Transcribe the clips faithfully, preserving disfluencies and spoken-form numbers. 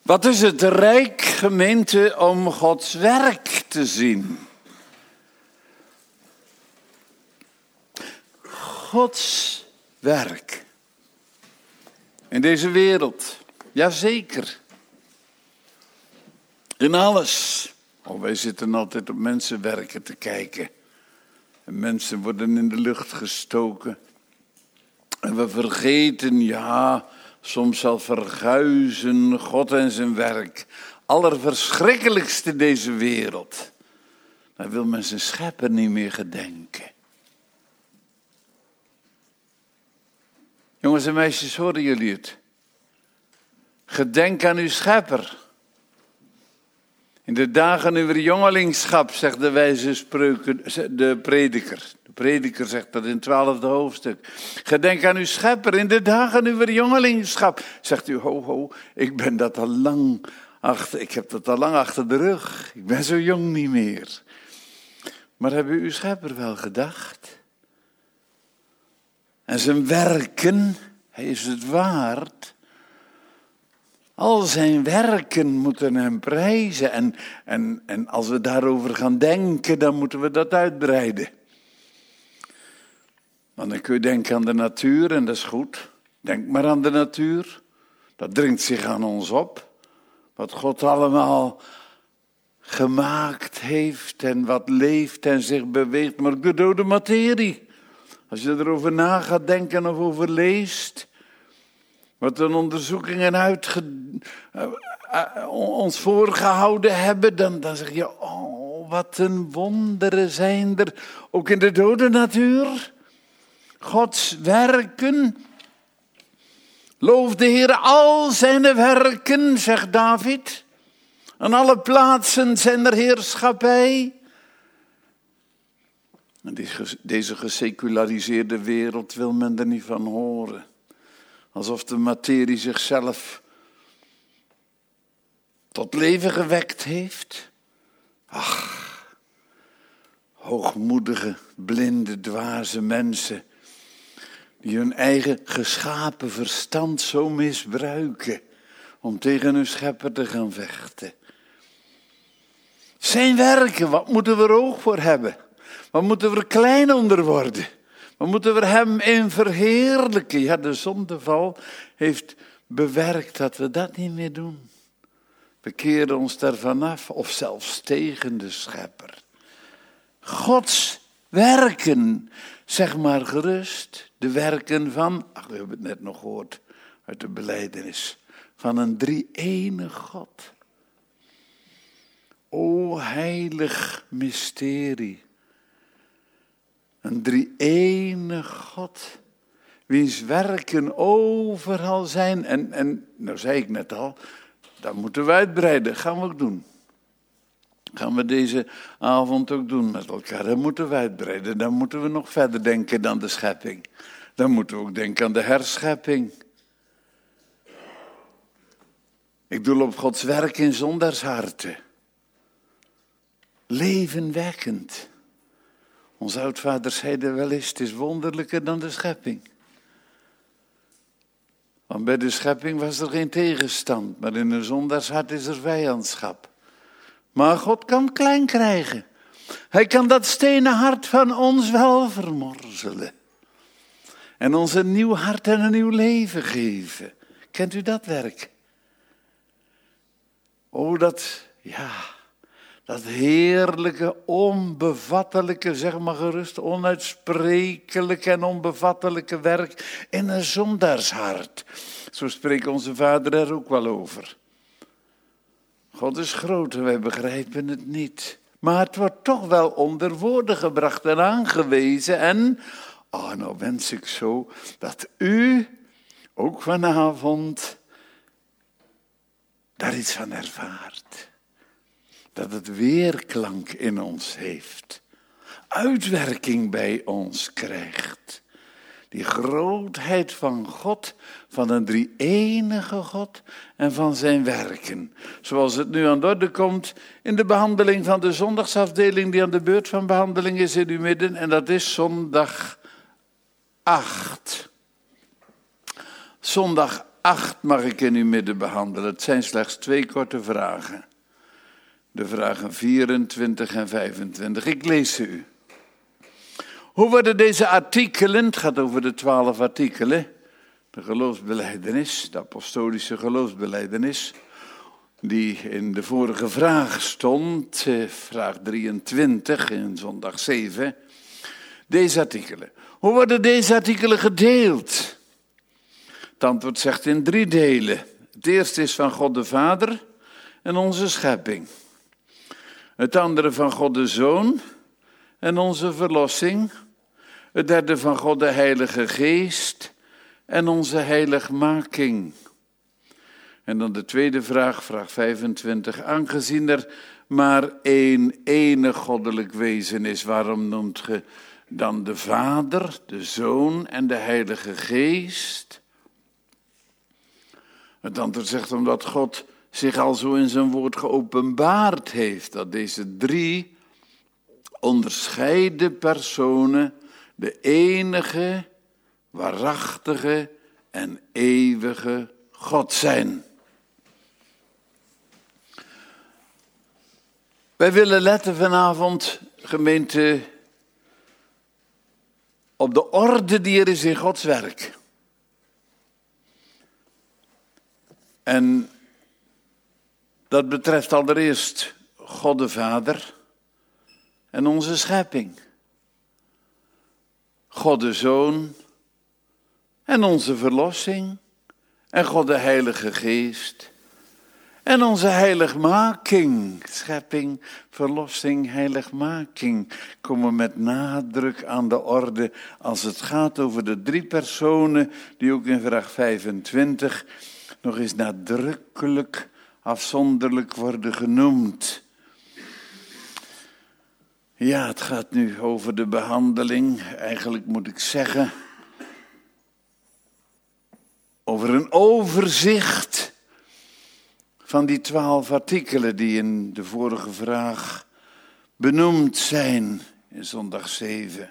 Wat is het rijk, gemeente, om Gods werk te zien? Gods werk. In deze wereld. Jazeker. In alles. Oh, wij zitten altijd op mensenwerken te kijken. En mensen worden in de lucht gestoken. En we vergeten, ja, soms zal verguizen God en zijn werk. Allerverschrikkelijkste deze wereld. Daar wil men zijn schepper niet meer gedenken. Jongens en meisjes, horen jullie het? Gedenk aan uw schepper. In de dagen uw jongelingschap, zegt de wijze spreuken, de prediker. De prediker zegt dat in het twaalfde hoofdstuk. Gedenk aan uw schepper in de dagen uw jongelingschap. Zegt u, ho, ho, ik ben dat al lang achter, ik heb dat al lang achter de rug. Ik ben zo jong niet meer. Maar hebben uw schepper wel gedacht? En zijn werken, hij is het waard. Al zijn werken moeten hem prijzen. En, en, en als we daarover gaan denken, dan moeten we dat uitbreiden. Want dan kun je denken aan de natuur en dat is goed. Denk maar aan de natuur. Dat dringt zich aan ons op. Wat God allemaal gemaakt heeft en wat leeft en zich beweegt. Maar ook de dode materie. Als je erover na gaat denken of over leest. Wat een onderzoekingen uitge, uh, uh, ons voorgehouden hebben. Dan, dan zeg je, oh, wat een wonderen zijn er. Ook in de dode natuur. Gods werken. Loof de Heer al zijn werken, zegt David. Aan alle plaatsen zijn er heerschappij. En deze geseculariseerde wereld wil men er niet van horen. Alsof de materie zichzelf tot leven gewekt heeft. Ach, hoogmoedige, blinde, dwaze mensen. Die hun eigen geschapen verstand zo misbruiken. Om tegen hun schepper te gaan vechten. Zijn werken, wat moeten we er oog voor hebben? Wat moeten we er klein onder worden? Wat moeten we hem in verheerlijken? Ja, de zondeval heeft bewerkt dat we dat niet meer doen. We keren ons daarvan af, of zelfs tegen de schepper. Gods werken, zeg maar gerust, de werken van, ach, we hebben het net nog gehoord uit de belijdenis, van een drie-enig God. O heilig mysterie. Een drie-enig God, wiens werken overal zijn. En, en, nou zei ik net al, dat moeten we uitbreiden. Gaan we ook doen. Gaan we deze avond ook doen met elkaar. Dat moeten we uitbreiden. Dan moeten we nog verder denken dan de schepping. Dan moeten we ook denken aan de herschepping. Ik doe op Gods werk in zondagsharten. Levenwekkend. Onze oudvaders zeiden wel eens, het is wonderlijker dan de schepping. Want bij de schepping was er geen tegenstand, maar in een zondagshart is er vijandschap. Maar God kan klein krijgen. Hij kan dat stenen hart van ons wel vermorzelen. En ons een nieuw hart en een nieuw leven geven. Kent u dat werk? Oh, dat, ja... Dat heerlijke, onbevattelijke, zeg maar gerust, onuitsprekelijke en onbevattelijke werk in een zondaarshart. Zo spreekt onze Vader er ook wel over. God is groot en wij begrijpen het niet. Maar het wordt toch wel onder woorden gebracht en aangewezen. En, oh, nou wens ik zo dat u ook vanavond daar iets van ervaart. Dat het weerklank in ons heeft. Uitwerking bij ons krijgt. Die grootheid van God, van een drie-enige God en van zijn werken. Zoals het nu aan de orde komt in de behandeling van de zondagsafdeling die aan de beurt van behandeling is in uw midden. En dat is zondag acht. Zondag acht mag ik in uw midden behandelen. Het zijn slechts twee korte vragen. De vragen vierentwintig en vijfentwintig. Ik lees ze u. Hoe worden deze artikelen, het gaat over de twaalf artikelen, de geloofsbelijdenis, de apostolische geloofsbelijdenis, die in de vorige vraag stond, vraag drieëntwintig in zondag zeven, deze artikelen. Hoe worden deze artikelen gedeeld? Het antwoord zegt in drie delen. Het eerste is van God de Vader en onze schepping. Het andere van God de Zoon en onze verlossing. Het derde van God de Heilige Geest en onze heiligmaking. En dan de tweede vraag, vraag vijfentwintig. Aangezien er maar één enig goddelijk wezen is, waarom noemt ge dan de Vader, de Zoon en de Heilige Geest? Het antwoord zegt omdat God zich al zo in zijn woord geopenbaard heeft, dat deze drie onderscheiden personen de enige, waarachtige en eeuwige God zijn. Wij willen letten vanavond, gemeente, op de orde die er is in Gods werk. En dat betreft allereerst God de Vader en onze schepping. God de Zoon en onze verlossing. En God de Heilige Geest. En onze heiligmaking. Schepping, verlossing, heiligmaking. Komen met nadruk aan de orde als het gaat over de drie personen die ook in vraag vijfentwintig nog eens nadrukkelijk afzonderlijk worden genoemd. Ja, het gaat nu over de behandeling, eigenlijk moet ik zeggen, over een overzicht van die twaalf artikelen die in de vorige vraag benoemd zijn in zondag zeven.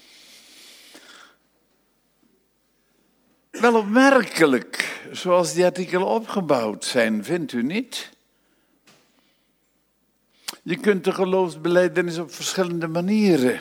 Wel opmerkelijk, zoals die artikelen opgebouwd zijn, vindt u niet? Je kunt de geloofsbelijdenis op verschillende manieren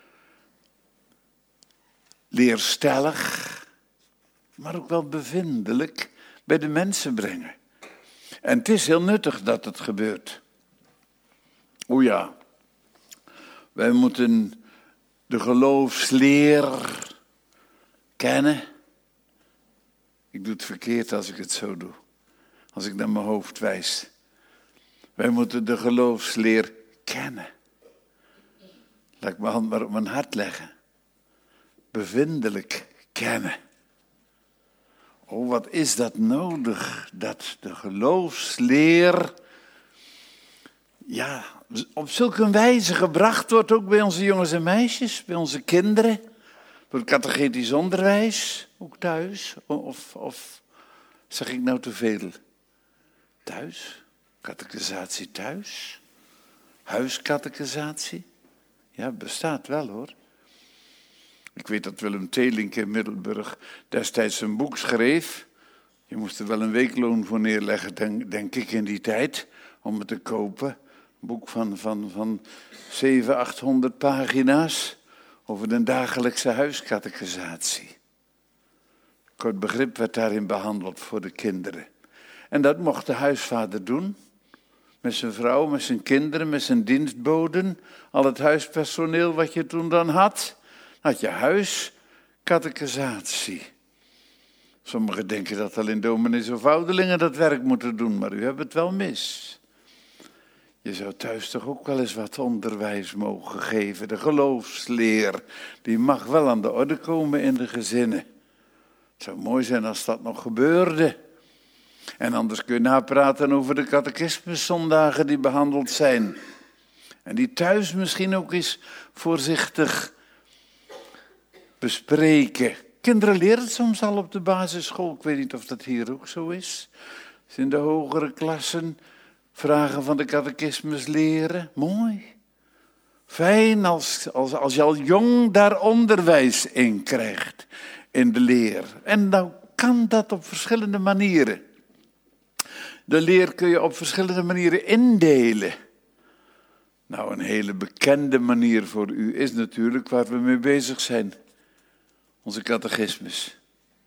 leerstellig, maar ook wel bevindelijk bij de mensen brengen. En het is heel nuttig dat het gebeurt. O ja, wij moeten de geloofsleer kennen. Ik doe het verkeerd als ik het zo doe. Als ik naar mijn hoofd wijs. Wij moeten de geloofsleer kennen. Laat ik mijn hand maar op mijn hart leggen. Bevindelijk kennen. Oh, wat is dat nodig, dat de geloofsleer ja, op zulke wijze gebracht wordt, ook bij onze jongens en meisjes, bij onze kinderen, door het catechetisch onderwijs, ook thuis, of, of zeg ik nou te veel? Thuis? Catechisatie thuis? Huiscatechisatie? Ja, bestaat wel hoor. Ik weet dat Willem Telink in Middelburg destijds een boek schreef. Je moest er wel een weekloon voor neerleggen, denk, denk ik, in die tijd, om het te kopen. Een boek van, van, van zevenhonderd, achthonderd pagina's over de dagelijkse huiscatechisatie. Kort begrip werd daarin behandeld voor de kinderen. En dat mocht de huisvader doen. Met zijn vrouw, met zijn kinderen, met zijn dienstboden. Al het huispersoneel wat je toen dan had. Had je huiscatechisatie. Sommigen denken dat alleen dominees of ouderlingen dat werk moeten doen, maar u hebt het wel mis. Je zou thuis toch ook wel eens wat onderwijs mogen geven. De geloofsleer, die mag wel aan de orde komen in de gezinnen. Het zou mooi zijn als dat nog gebeurde. En anders kun je napraten over de catechismuszondagen die behandeld zijn. En die thuis misschien ook eens voorzichtig bespreken. Kinderen leren het soms al op de basisschool. Ik weet niet of dat hier ook zo is. Dus in de hogere klassen vragen van de catechismus leren. Mooi. Fijn als, als, als je al jong daar onderwijs in krijgt. In de leer. En nou kan dat op verschillende manieren. De leer kun je op verschillende manieren indelen. Nou, een hele bekende manier voor u is natuurlijk waar we mee bezig zijn. Onze catechismus.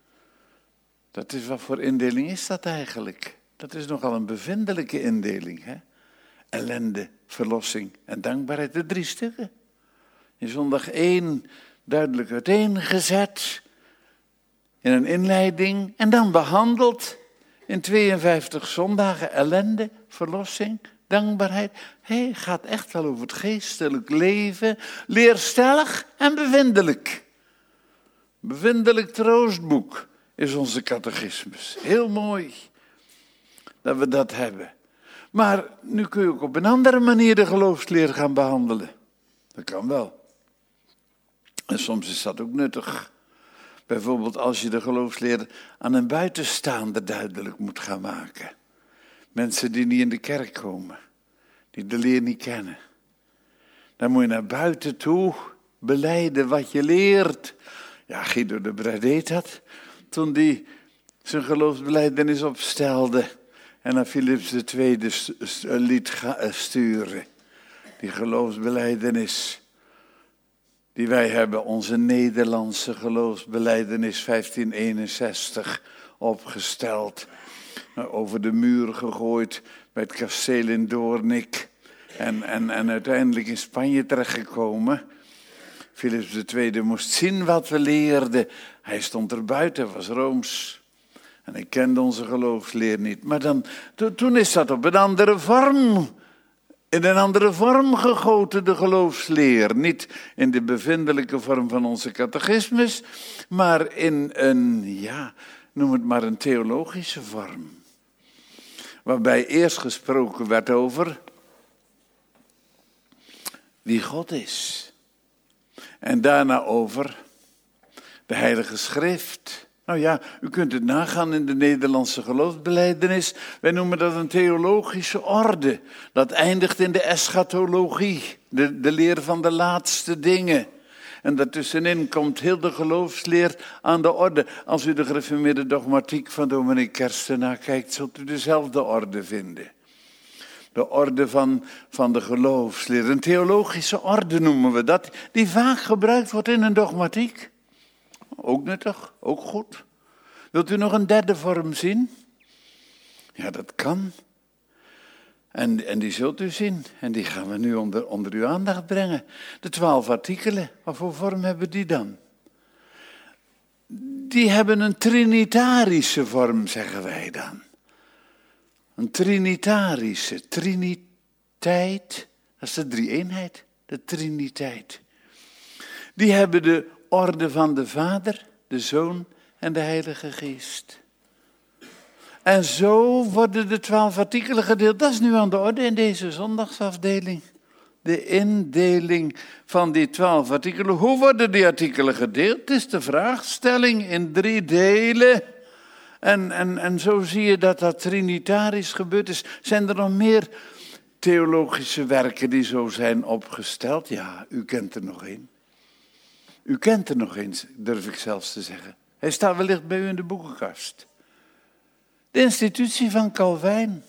Dat is, wat voor indeling is dat eigenlijk? Dat is nogal een bevindelijke indeling, hè? Ellende, verlossing en dankbaarheid, de drie stukken. In zondag één duidelijk uiteengezet, in een inleiding en dan behandeld in tweeënvijftig zondagen. Ellende, verlossing, dankbaarheid. Hij gaat echt wel over het geestelijk leven, leerstellig en bevindelijk. Bevindelijk troostboek is onze catechismus. Heel mooi dat we dat hebben. Maar nu kun je ook op een andere manier de geloofsleer gaan behandelen. Dat kan wel. En soms is dat ook nuttig. Bijvoorbeeld als je de geloofsleer aan een buitenstaander duidelijk moet gaan maken. Mensen die niet in de kerk komen. Die de leer niet kennen. Dan moet je naar buiten toe belijden wat je leert. Ja, Guido de Brij deed dat. Toen hij zijn geloofsbelijdenis opstelde. En naar Philips de Tweede liet sturen. Die geloofsbelijdenis. Die wij hebben, onze Nederlandse geloofsbelijdenis vijftien eenenzestig opgesteld. Over de muur gegooid bij het kasteel in Doornik. En, en, en uiteindelijk in Spanje terechtgekomen. Philips de Tweede moest zien wat we leerden. Hij stond er buiten, was Rooms. En hij kende onze geloofsleer niet. Maar dan, to, toen is dat op een andere vorm, in een andere vorm gegoten, de geloofsleer. Niet in de bevindelijke vorm van onze catechismus, maar in een, ja, noem het maar een theologische vorm. Waarbij eerst gesproken werd over wie God is. En daarna over de Heilige Schrift. Nou ja, u kunt het nagaan in de Nederlandse geloofsbelijdenis. Wij noemen dat een theologische orde. Dat eindigt in de eschatologie, de, de leer van de laatste dingen. En daartussenin komt heel de geloofsleer aan de orde. Als u de gereformeerde dogmatiek van dominee Kerstenaar kijkt, zult u dezelfde orde vinden. De orde van, van de geloofsleer. Een theologische orde noemen we dat, die vaak gebruikt wordt in een dogmatiek. Ook nuttig, ook goed. Wilt u nog een derde vorm zien? Ja, dat kan. En, en die zult u zien. En die gaan we nu onder, onder uw aandacht brengen. De twaalf artikelen, wat voor vorm hebben die dan? Die hebben een trinitarische vorm, zeggen wij dan. Een trinitarische, triniteit, dat is de drie-eenheid, de triniteit. Die hebben de orde van de Vader, de Zoon en de Heilige Geest. En zo worden de twaalf artikelen gedeeld. Dat is nu aan de orde in deze zondagsafdeling. De indeling van die twaalf artikelen. Hoe worden die artikelen gedeeld? Het is de vraagstelling in drie delen. En, en, en zo zie je dat dat trinitarisch gebeurd is. Zijn er nog meer theologische werken die zo zijn opgesteld? Ja, u kent er nog één. U kent er nog eens, durf ik zelfs te zeggen. Hij staat wellicht bij u in de boekenkast. De institutie van Calvijn.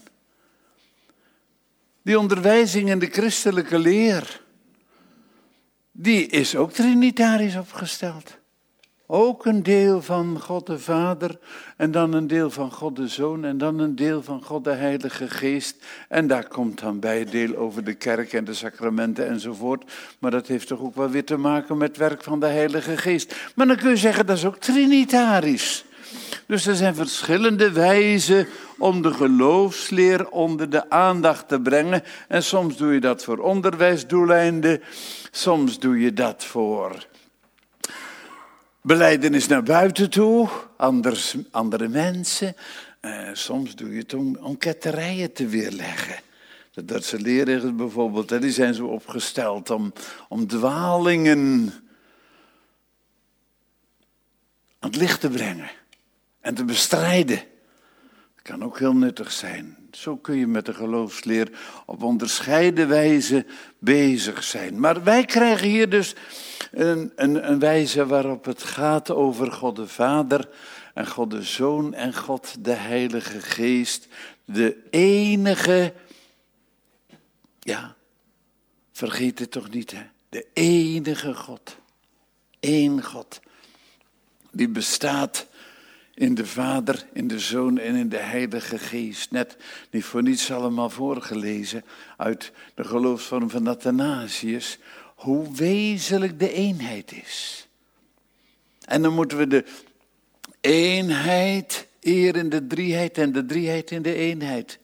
Die onderwijzing in de christelijke leer. Die is ook trinitarisch opgesteld. Ook een deel van God de Vader en dan een deel van God de Zoon en dan een deel van God de Heilige Geest. En daar komt dan bij het deel over de kerk en de sacramenten enzovoort. Maar dat heeft toch ook wel weer te maken met het werk van de Heilige Geest. Maar dan kun je zeggen dat is ook trinitarisch. Dus er zijn verschillende wijzen om de geloofsleer onder de aandacht te brengen. En soms doe je dat voor onderwijsdoeleinden, soms doe je dat voor belijdenis naar buiten toe, anders, andere mensen. Uh, soms doe je het om, om ketterijen te weerleggen. De Duitse leerregels bijvoorbeeld, hè, die zijn zo opgesteld om, om dwalingen aan het licht te brengen en te bestrijden. Dat kan ook heel nuttig zijn. Zo kun je met de geloofsleer op onderscheiden wijze bezig zijn. Maar wij krijgen hier dus een, een, een wijze waarop het gaat over God de Vader en God de Zoon en God de Heilige Geest. De enige, ja, vergeet het toch niet, hè? De enige God. Eén God. Die bestaat in de Vader, in de Zoon en in de Heilige Geest. Net niet voor niets allemaal voorgelezen uit de geloofsvorm van Athanasius. Hoe wezenlijk de eenheid is. En dan moeten we de eenheid eer in de drieheid en de drieheid in de eenheid.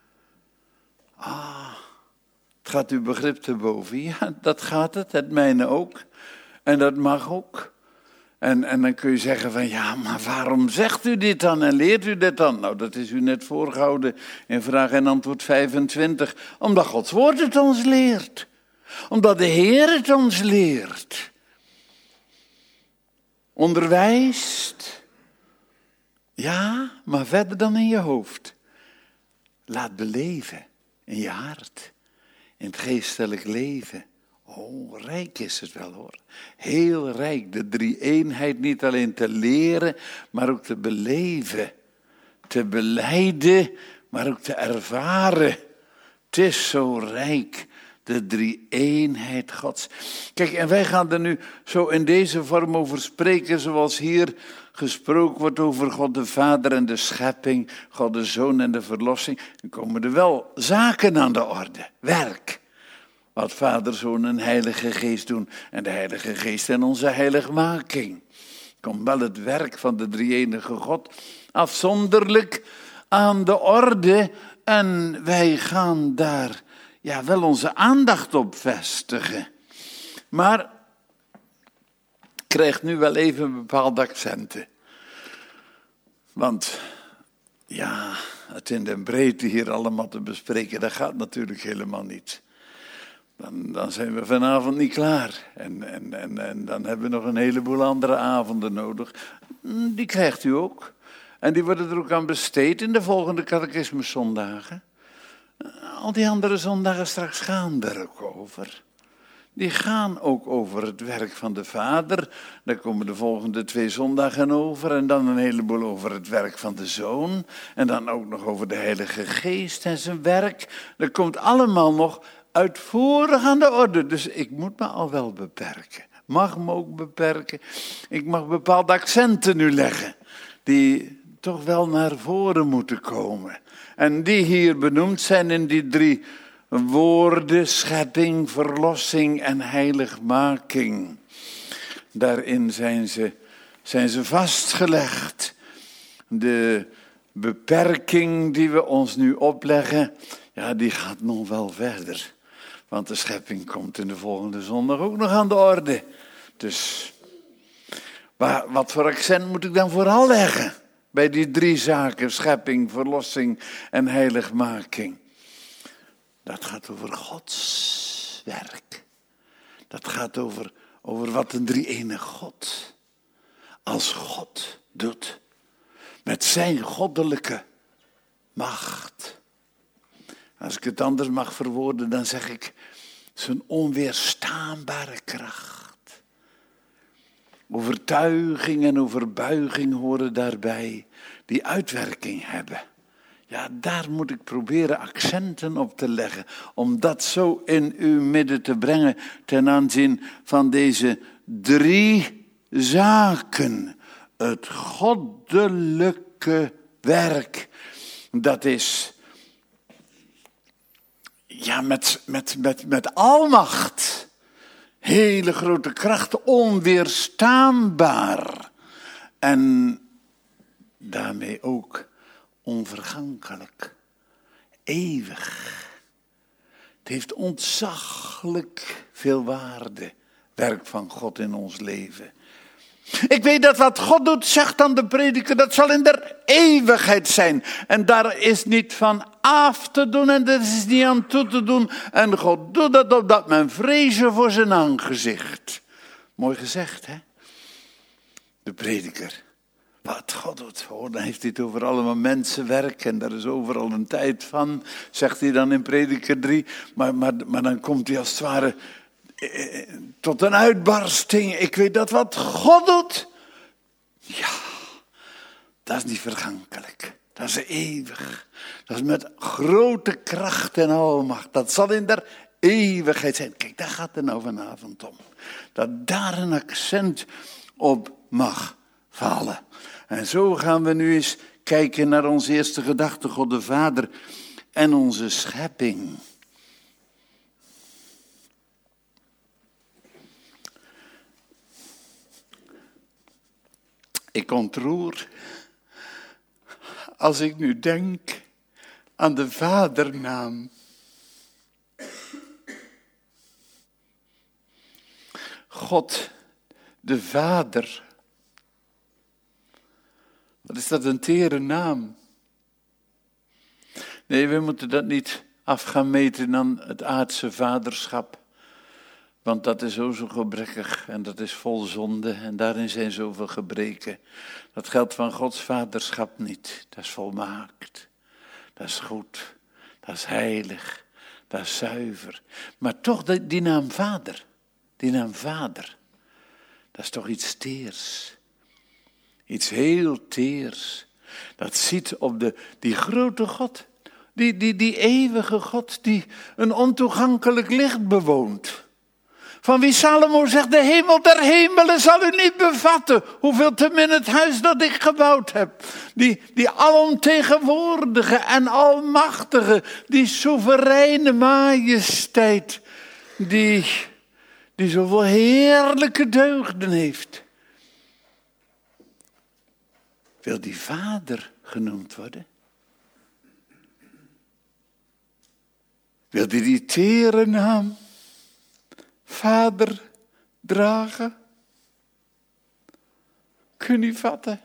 Ah, het gaat uw begrip te boven. Ja, dat gaat het, het mijne ook. En dat mag ook. En, en dan kun je zeggen van, ja, maar waarom zegt u dit dan en leert u dit dan? Nou, dat is u net voorgehouden in vraag en antwoord vijfentwintig. Omdat Gods woord het ons leert. Omdat de Heer het ons leert. Onderwijst. Ja, maar verder dan in je hoofd. Laat beleven in je hart. In het geestelijk leven. Oh, rijk is het wel hoor. Heel rijk. De drie-eenheid niet alleen te leren, maar ook te beleven. Te belijden, maar ook te ervaren. Het is zo rijk. De drie-eenheid Gods. Kijk, en wij gaan er nu zo in deze vorm over spreken, zoals hier gesproken wordt over God de Vader en de schepping, God de Zoon en de verlossing. Dan komen er wel zaken aan de orde. Werk. Wat Vader, Zoon en Heilige Geest doen. En de Heilige Geest en onze heiligmaking. Komt wel het werk van de drie-enige God afzonderlijk aan de orde. En wij gaan daar ja, wel onze aandacht op vestigen. Maar krijgt nu wel even bepaalde accenten. Want ja, het in de breedte hier allemaal te bespreken, dat gaat natuurlijk helemaal niet. Dan, dan zijn we vanavond niet klaar. En, en, en, en dan hebben we nog een heleboel andere avonden nodig. Die krijgt u ook. En die worden er ook aan besteed in de volgende catechismuszondagen. Al die andere zondagen straks gaan er ook over. Die gaan ook over het werk van de Vader. Daar komen de volgende twee zondagen over. En dan een heleboel over het werk van de Zoon. En dan ook nog over de Heilige Geest en zijn werk. Dat komt allemaal nog uitvoerig aan de orde. Dus ik moet me al wel beperken. Mag me ook beperken. Ik mag bepaalde accenten nu leggen. Die toch wel naar voren moeten komen. En die hier benoemd zijn in die drie woorden, schepping, verlossing en heiligmaking. Daarin zijn ze, zijn ze vastgelegd. De beperking die we ons nu opleggen, ja, die gaat nog wel verder. Want de schepping komt in de volgende zondag ook nog aan de orde. Dus waar, wat voor accent moet ik dan vooral leggen? Bij die drie zaken, schepping, verlossing en heiligmaking. Dat gaat over Gods werk. Dat gaat over, over wat een drie-enige God als God doet. Met zijn goddelijke macht. Als ik het anders mag verwoorden, dan zeg ik zijn onweerstaanbare kracht. Overtuiging en overbuiging horen daarbij, die uitwerking hebben. Ja, daar moet ik proberen accenten op te leggen, om dat zo in uw midden te brengen ten aanzien van deze drie zaken. Het goddelijke werk, dat is ja, met, met, met, met almacht. Hele grote kracht, onweerstaanbaar. En daarmee ook onvergankelijk. Eeuwig. Het heeft ontzaglijk veel waarde. Werk van God in ons leven. Ik weet dat wat God doet, zegt dan de prediker, dat zal in der eeuwigheid zijn. En daar is niet van af te doen en er is niet aan toe te doen. En God doet dat opdat men vrezen voor zijn aangezicht. Mooi gezegd, hè? De prediker. Wat God doet, hoor, dan heeft hij het over allemaal mensenwerk en daar is overal een tijd van, zegt hij dan in prediker drie. Maar, maar, maar dan komt hij als het ware tot een uitbarsting. Ik weet dat wat God doet. Ja, dat is niet vergankelijk. Dat is eeuwig. Dat is met grote kracht en almacht. Dat zal in der eeuwigheid zijn. Kijk, daar gaat het nou vanavond om. Dat daar een accent op mag vallen. En zo gaan we nu eens kijken naar onze eerste gedachte, God de Vader en onze schepping. Ik ontroer als ik nu denk aan de vadernaam. God, de Vader. Wat is dat een tere naam? Nee, we moeten dat niet af gaan meten aan het aardse vaderschap. Want dat is zo zo gebrekkig en dat is vol zonde en daarin zijn zoveel gebreken. Dat geldt van Gods vaderschap niet. Dat is volmaakt, dat is goed, dat is heilig, dat is zuiver. Maar toch die, die naam Vader, die naam Vader, dat is toch iets teers. Iets heel teers. Dat ziet op de, die grote God, die, die, die eeuwige God die een ontoegankelijk licht bewoont. Van wie Salomo zegt, de hemel der hemelen zal u niet bevatten. Hoeveel te min het huis dat ik gebouwd heb. Die, die alomtegenwoordige en almachtige, die soevereine majesteit. Die, die zoveel heerlijke deugden heeft. Wil die Vader genoemd worden? Wil die die tere naam Vader dragen? Kun je vatten?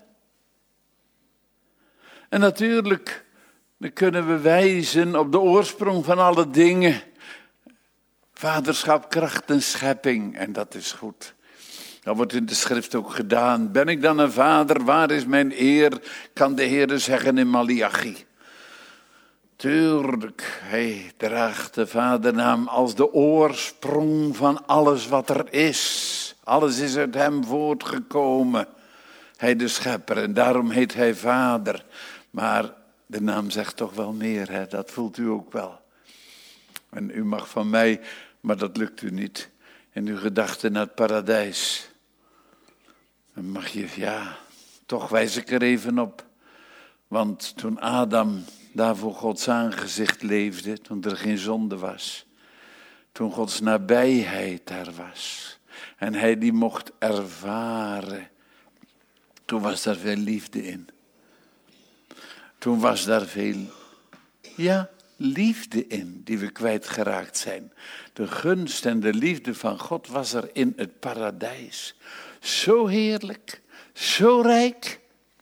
En natuurlijk, dan kunnen we wijzen op de oorsprong van alle dingen. Vaderschap, kracht en schepping, en dat is goed. Dat wordt in de schrift ook gedaan. Ben ik dan een vader? Waar is mijn eer? Kan de Heere zeggen in Maliachi. Tuurlijk, hij draagt de vadernaam als de oorsprong van alles wat er is. Alles is uit hem voortgekomen. Hij de schepper en daarom heet hij vader. Maar de naam zegt toch wel meer, hè? Dat voelt u ook wel. En u mag van mij, maar dat lukt u niet, in uw gedachten naar het paradijs. Dan mag je, ja, toch wijs ik er even op. Want toen Adam daar voor Gods aangezicht leefde, toen er geen zonde was. Toen Gods nabijheid daar was. En hij die mocht ervaren. Toen was daar veel liefde in. Toen was daar veel, ja, liefde in die we kwijtgeraakt zijn. De gunst en de liefde van God was er in het paradijs. Zo heerlijk, zo rijk.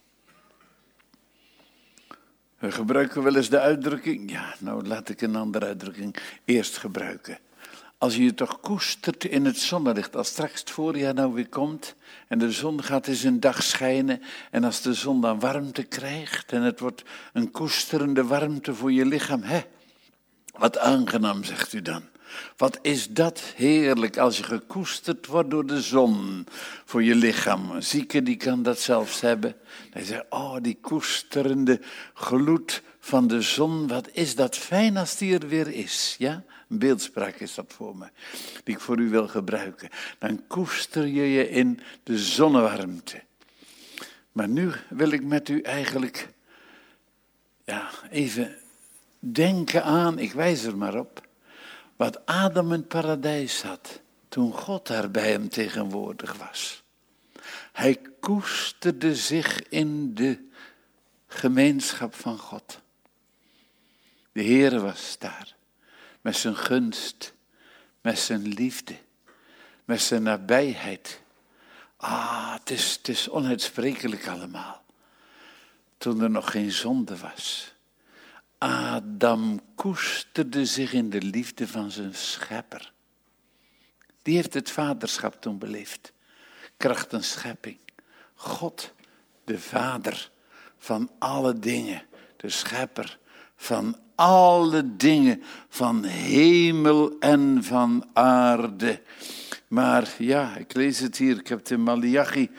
We gebruiken wel eens de uitdrukking, ja, nou laat ik een andere uitdrukking eerst gebruiken. Als je je toch koestert in het zonnelicht, als straks het voorjaar nou weer komt en de zon gaat eens een dag schijnen en als de zon dan warmte krijgt en het wordt een koesterende warmte voor je lichaam, hè? Wat aangenaam, zegt u dan. Wat is dat heerlijk als je gekoesterd wordt door de zon voor je lichaam. Een zieke die kan dat zelfs hebben. Hij zegt, oh die koesterende gloed van de zon, wat is dat fijn als die er weer is. Ja, een beeldspraak is dat voor me, die ik voor u wil gebruiken. Dan koester je je in de zonnewarmte. Maar nu wil ik met u eigenlijk ja, even denken aan, ik wijs er maar op, wat Adam in het paradijs had, toen God daar bij hem tegenwoordig was. Hij koesterde zich in de gemeenschap van God. De Heere was daar, met zijn gunst, met zijn liefde, met zijn nabijheid. Ah, het is, het is onuitsprekelijk allemaal. Toen er nog geen zonde was. Adam koesterde zich in de liefde van zijn schepper. Die heeft het vaderschap toen beleefd. Kracht en schepping. God, de vader van alle dingen. De schepper van alle dingen. Van hemel en van aarde. Maar ja, ik lees het hier. Ik heb het in Maliachi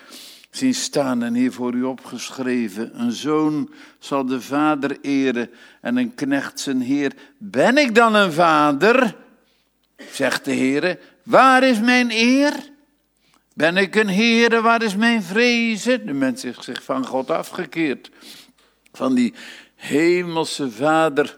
zien staan en hier voor u opgeschreven. Een zoon zal de vader eren en een knecht zijn heer. Ben ik dan een vader? Zegt de Heere, waar is mijn eer? Ben ik een Heere, waar is mijn vrezen? De mens heeft zich van God afgekeerd. Van die hemelse vader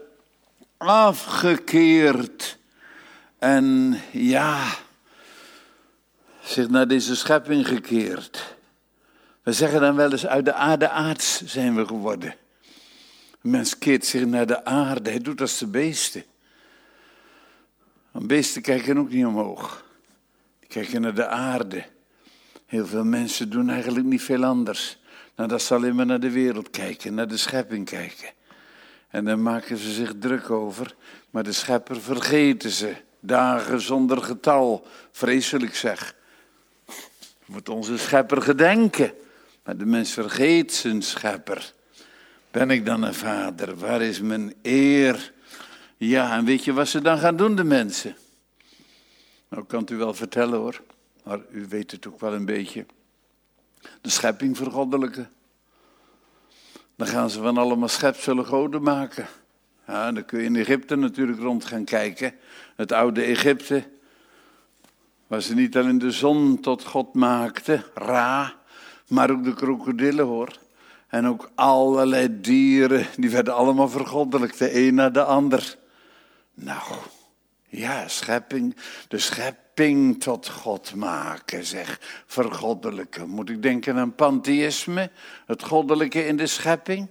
afgekeerd. En ja, zich naar deze schepping gekeerd. We zeggen dan wel eens, uit de aarde aards zijn we geworden. Een mens keert zich naar de aarde, hij doet als de beesten. Want beesten kijken ook niet omhoog. Die kijken naar de aarde. Heel veel mensen doen eigenlijk niet veel anders. Nou, dat ze alleen maar naar de wereld kijken, naar de schepping kijken. En dan maken ze zich druk over. Maar de schepper vergeten ze. Dagen zonder getal. Vreselijk zeg. Je moet onze schepper gedenken. Maar de mens vergeet zijn schepper. Ben ik dan een vader? Waar is mijn eer? Ja, en weet je wat ze dan gaan doen, de mensen? Nou, kan u wel vertellen hoor. Maar u weet het ook wel een beetje. De schepping vergoddelijken. Dan gaan ze van allemaal schepselen goden maken. Ja, dan kun je in Egypte natuurlijk rond gaan kijken. Het oude Egypte. Waar ze niet alleen de zon tot God maakten, Ra, maar ook de krokodillen hoor. En ook allerlei dieren, die werden allemaal vergoddelijkt, de een na de ander. Nou, ja, schepping, de schepping tot God maken, zeg, vergoddelijken. Moet ik denken aan pantheïsme, het goddelijke in de schepping?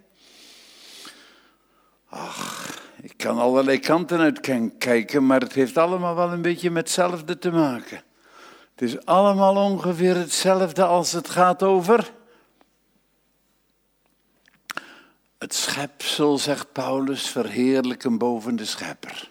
Ach, ik kan allerlei kanten uit kijken, maar het heeft allemaal wel een beetje met hetzelfde te maken. Het is allemaal ongeveer hetzelfde als het gaat over het schepsel, zegt Paulus, verheerlijken boven de schepper.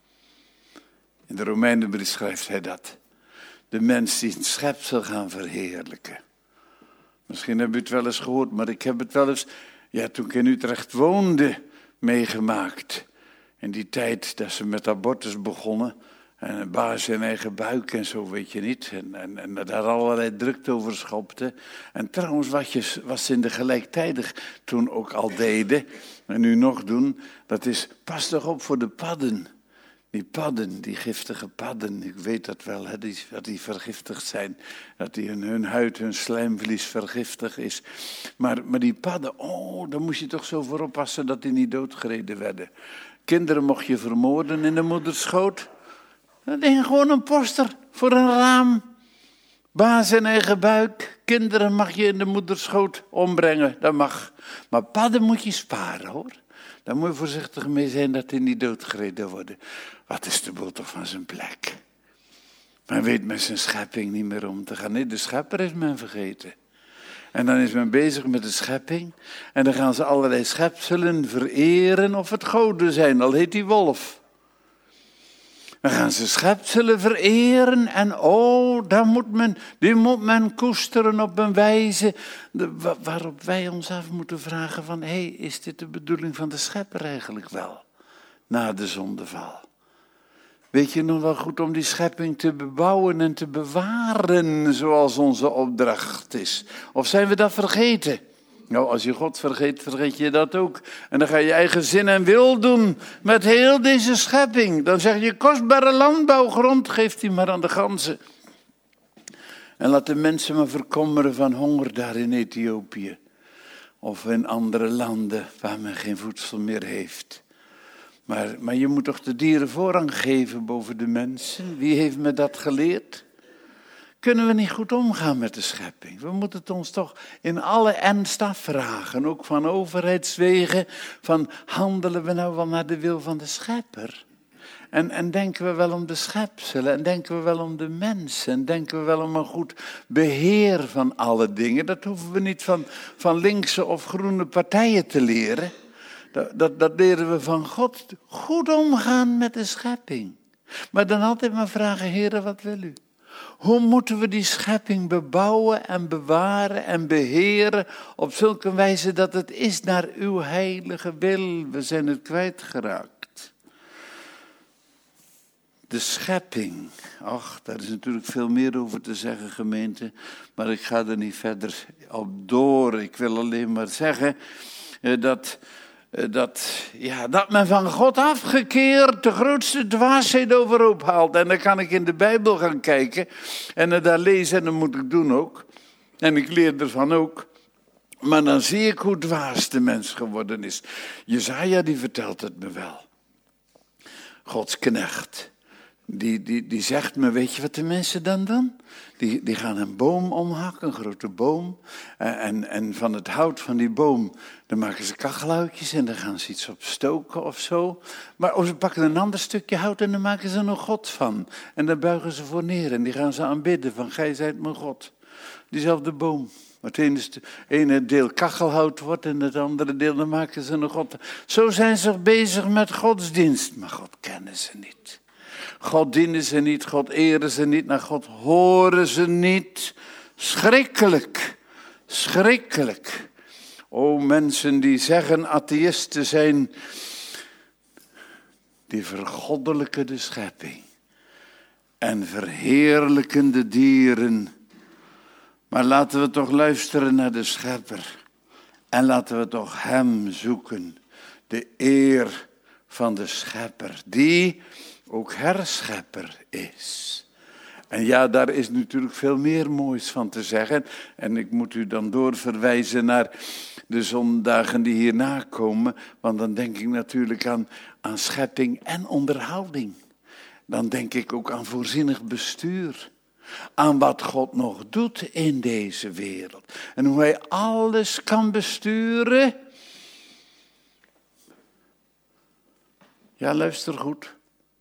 In de Romeinenbrief schrijft hij dat. De mens die het schepsel gaan verheerlijken. Misschien heb u het wel eens gehoord, maar ik heb het wel eens, ja, toen ik in Utrecht woonde, meegemaakt. In die tijd dat ze met abortus begonnen. En een baas in eigen buik en zo, weet je niet. En, en, en daar allerlei drukte over schopte. En trouwens, wat, je, wat ze in de gelijktijdig toen ook al deden, en nu nog doen, dat is, pas toch op voor de padden. Die padden, die giftige padden, ik weet dat wel, hè, die, dat die vergiftigd zijn. Dat die in hun huid, hun slijmvlies vergiftigd is. Maar, maar die padden, oh, daar moest je toch zo voor oppassen dat die niet doodgereden werden. Kinderen mocht je vermoorden in de moederschoot. Dan denk je gewoon een poster voor een raam. Baas in eigen buik. Kinderen mag je in de moederschoot ombrengen, dat mag. Maar padden moet je sparen hoor. Daar moet je voorzichtig mee zijn dat die niet doodgereden worden. Wat is de boel toch van zijn plek? Men weet met zijn schepping niet meer om te gaan. Nee, de schepper is men vergeten. En dan is men bezig met de schepping. En dan gaan ze allerlei schepselen vereren of het goden zijn, al heet die wolf. Dan gaan ze schepselen vereren en oh, daar moet men, die moet men koesteren op een wijze waarop wij ons af moeten vragen van, hé, hey, is dit de bedoeling van de schepper eigenlijk wel? Na de zondeval. Weet je nog wel goed om die schepping te bebouwen en te bewaren zoals onze opdracht is? Of zijn we dat vergeten? Nou, als je God vergeet, vergeet je dat ook. En dan ga je eigen zin en wil doen met heel deze schepping. Dan zeg je, kostbare landbouwgrond, geeft die maar aan de ganzen. En laat de mensen maar verkommeren van honger daar in Ethiopië. Of in andere landen waar men geen voedsel meer heeft. Maar, maar je moet toch de dieren voorrang geven boven de mensen? Wie heeft me dat geleerd? Kunnen we niet goed omgaan met de schepping? We moeten het ons toch in alle ernst afvragen, ook van overheidswegen, van handelen we nou wel naar de wil van de schepper? En, en denken we wel om de schepselen, en denken we wel om de mensen, en denken we wel om een goed beheer van alle dingen? Dat hoeven we niet van, van linkse of groene partijen te leren. Dat, dat, dat leren we van God. Goed omgaan met de schepping. Maar dan altijd maar vragen, Heere, wat wil u? Hoe moeten we die schepping bebouwen en bewaren en beheren op zulke wijze dat het is naar uw heilige wil? We zijn het kwijtgeraakt. De schepping. Ach, daar is natuurlijk veel meer over te zeggen, gemeente. Maar ik ga er niet verder op door. Ik wil alleen maar zeggen eh, dat, eh, dat, ja, dat men van God afgekeerd de grootste dwaasheid overhoop haalt. En dan kan ik in de Bijbel gaan kijken en het daar lezen en dat moet ik doen ook. En ik leer ervan ook. Maar dan zie ik hoe dwaas de mens geworden is. Jesaja die vertelt het me wel. Gods knecht. Die, die, die zegt me, weet je wat de mensen dan doen? Die, die gaan een boom omhakken, een grote boom. En, en van het hout van die boom, dan maken ze kachelhoutjes en dan gaan ze iets op stoken of zo. Maar of ze pakken een ander stukje hout en dan maken ze een god van. En dan buigen ze voor neer en die gaan ze aanbidden van, gij zijt mijn God. Diezelfde boom. Het ene, ene deel kachelhout wordt en het andere deel, dan maken ze een god. Zo zijn ze bezig met godsdienst, maar God kennen ze niet. God dienen ze niet, God eren ze niet, naar God horen ze niet. Schrikkelijk, schrikkelijk. O mensen die zeggen atheïsten zijn, die vergoddelijken de schepping en verheerlijken de dieren. Maar laten we toch luisteren naar de schepper en laten we toch hem zoeken, de eer van de schepper, die ook herschepper is. En ja, daar is natuurlijk veel meer moois van te zeggen. En ik moet u dan doorverwijzen naar de zondagen die hierna komen. Want dan denk ik natuurlijk aan, aan schepping en onderhouding. Dan denk ik ook aan voorzinnig bestuur. Aan wat God nog doet in deze wereld. En hoe hij alles kan besturen. Ja, luister goed.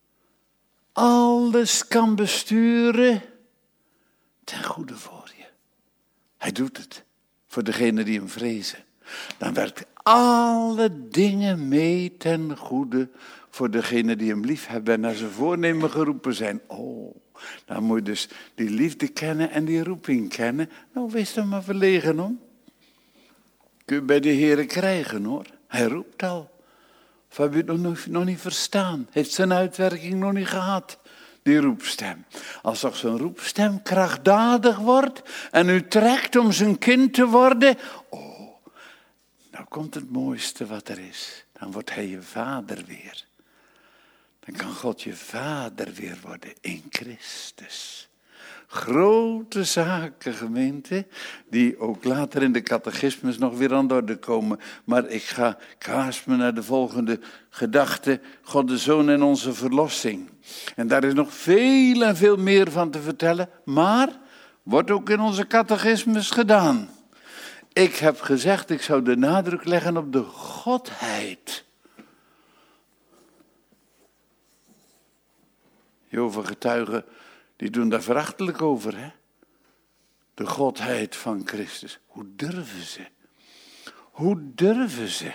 Alles kan besturen ten goede voor je. Hij doet het voor degenen die hem vrezen. Dan werkt alle dingen mee ten goede voor degenen die hem lief hebben en naar zijn voornemen geroepen zijn. Oh, dan moet je dus die liefde kennen en die roeping kennen. Nou, wees er maar verlegen om. Kun je bij de Heere krijgen hoor. Hij roept al. Of heb je het nog, nog niet verstaan? Heeft zijn uitwerking nog niet gehad? Die roepstem. Als toch zo'n roepstem krachtdadig wordt en u trekt om zijn kind te worden. Oh, nou komt het mooiste wat er is. Dan wordt hij je vader weer. Dan kan God je vader weer worden in Christus. Grote zaken, gemeente, die ook later in de catechismus nog weer aan de orde komen. Maar ik ga, ik haast me naar de volgende gedachte, God de Zoon en onze verlossing. En daar is nog veel en veel meer van te vertellen, maar wordt ook in onze catechismus gedaan. Ik heb gezegd, ik zou de nadruk leggen op de Godheid. Jehovah getuigen, die doen daar verachtelijk over, hè? De Godheid van Christus. Hoe durven ze? Hoe durven ze?